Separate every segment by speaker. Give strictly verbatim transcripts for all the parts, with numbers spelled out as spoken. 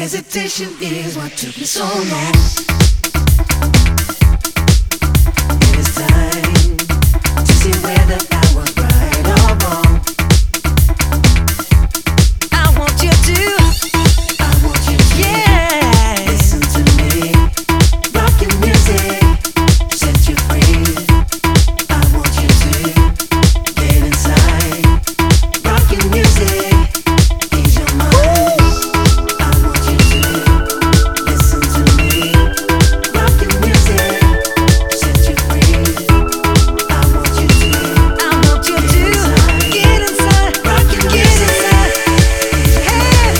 Speaker 1: Hesitation is what took me so long. It is time to see whether I was right or wrong. I want you to, I want you to, yeah, listen to me. Rockin' music, set you free. I want you to get inside. Rockin' music, ease your mind. I want you to listen to me. Rockin' music, set you free. I want you to, I want you to get inside. Rockin' music, hey.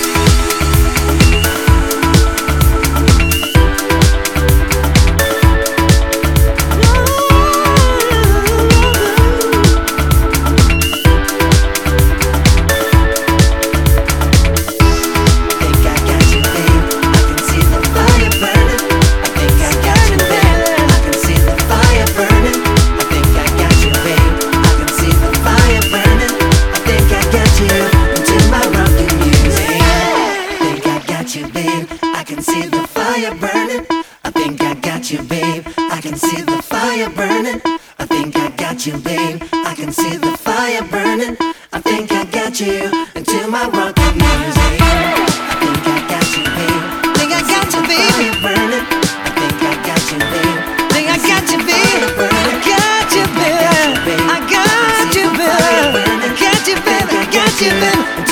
Speaker 1: Think I got you, babe. I can see the fire burning. I think I got you, babe. I can see the fire burning. I think I got you, babe. I can see the fire burning. I think I got you into my rockin' music. Think I got you, babe. I can see the fire burning. I think I got you, babe. I can see the fire burning. I think I got you, babe. I can see the fire burning. I think I got you into my rockin' music. I think I got you, babe.
Speaker 2: Think I got you, babe.
Speaker 1: Fire burning. I think I got you, babe.
Speaker 2: Think I got you, babe. I got you, babe. I got you, babe. I got you, babe. I got you, babe.